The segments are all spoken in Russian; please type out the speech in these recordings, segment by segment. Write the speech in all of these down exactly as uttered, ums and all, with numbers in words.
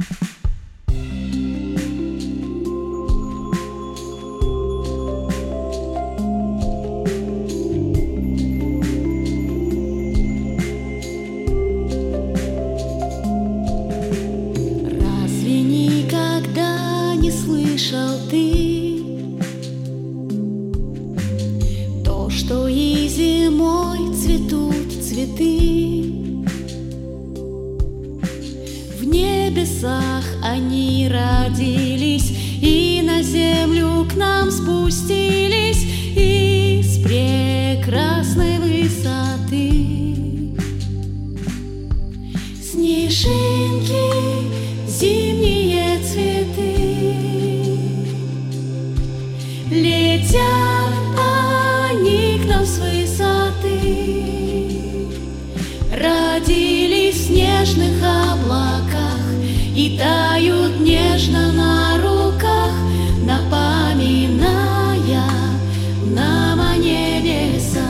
Слышал ты то, что и зимой цветут цветы? В небесах они родились и на землю к нам спустились из прекрасной высоты. Снежинки, зимние цветы, летят они к нам с высоты, родились в снежных облаках и тают нежно на руках, напоминая нам о небесах.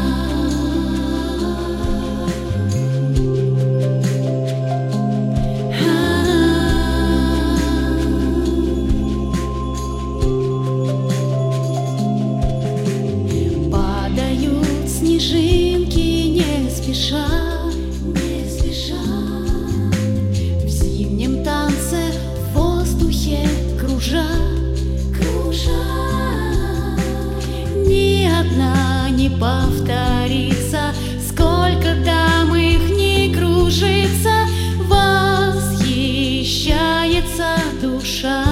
Снежинки не спеша, не спеша, в зимнем танце в воздухе кружа, кружа. Ни одна не повторится, сколько там их ни кружится, восхищается душа.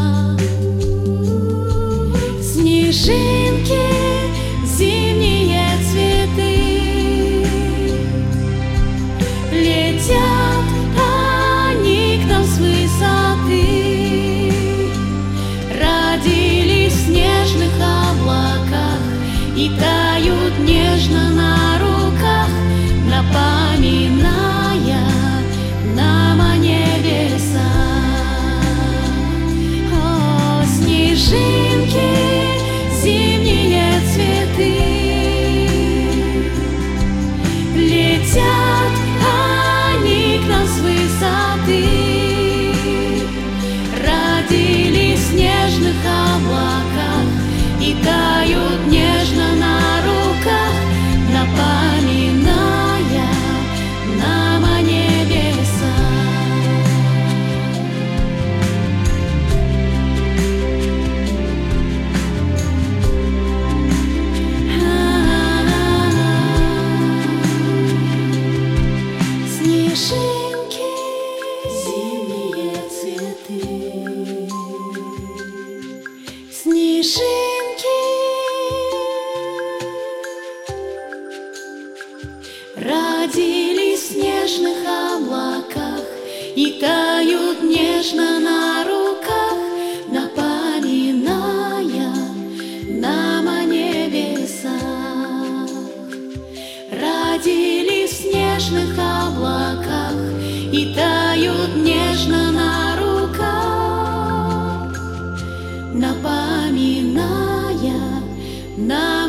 Снежинки, зимние цветы, летят они к нам с высоты, родились в снежных облаках и тают нежно на руках, напоминая нам о небесах. О, снежинки, зимние цветы, летят они к нам с высоты, родились в снежных облаках и тают нежно на руках, напоминая нам о небесах. Снежинки, зимние цветы, снежинки, родились в снежных облаках и тают нежно на руках, напоминая нам о небесах. Родились в снежных облаках и тают нежно на руках, напоминая нам